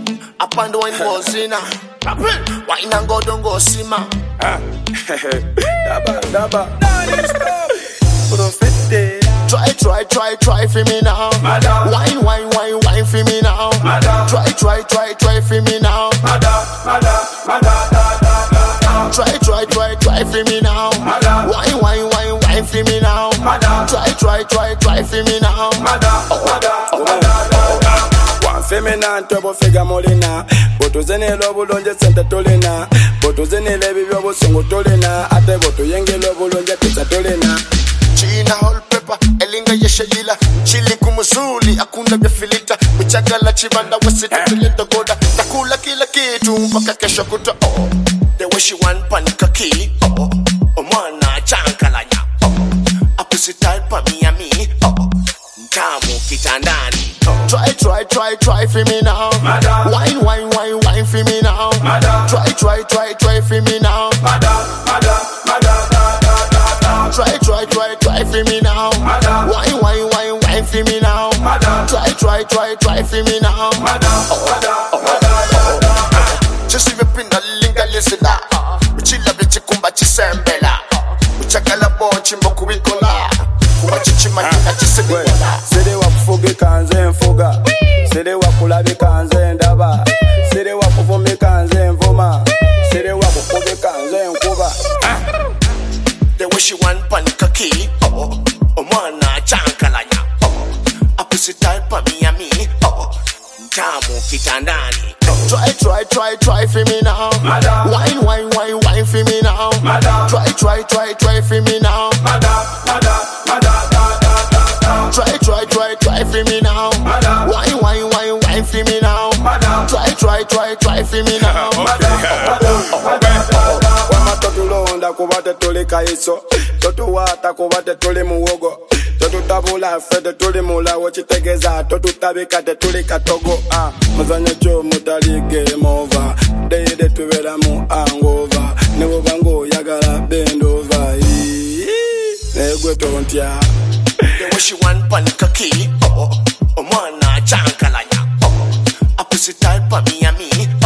Up and down Bozina. Wine and go don't go sima. Daba. Put on 50. Try for me now. Wine for me now. Try for me now. Try for me now. Wine for me now. Try for me now. One feminine trouble figure molina. Boto zene lobo lonje senta tolina. Boto zene lebi yobo songo tolina. Ate boto yenge lobo lonje pizza tolina. China whole pepper, elinga yeshayila. Chili kumuzuli, akunda vya filita. Michagala chibanda wasi tutuleta goda. Takula kila kitu mpaka kesho kuta. The way she want panika ki. Mwana chankalanya. Apusi type pa Miami. Mtamu kitandani. Try for me now. Wine for me now. Try for me now. Try for me now. Wine for me now. Try for me now. Just leave a pin a link and listen that. Uchila bichi kumba chisembela. Uchakala bonchi mboku wikola. Kumba chichima kina chisembela. Sede wakufuge kanze mfuga. Sede wakulabi kanze ndaba. Sede wakufumi kanze mvuma. Sede wakufuge kanze mkuba. The way she want panika ki. Mwana chankalanya. Apusi type pa Miami. Mtamu kitandani. Try for me now. Wine for me now. Try for me now. Try for me now. Wine for me now. Try for me now. Wama totulonda kubate tuli kaiso. Totu wata kubate tuli muwogo. Totu tabula fede tuli mula wochitegeza. Totu tabikate tuli katogo. Muzanya cho mutali game over. Deide tuwela mu hangover. Nebo bango yagala bend over. Negwe tontia. The way she want panika ki. Mwana chankalanya. Apusi type pa Miami.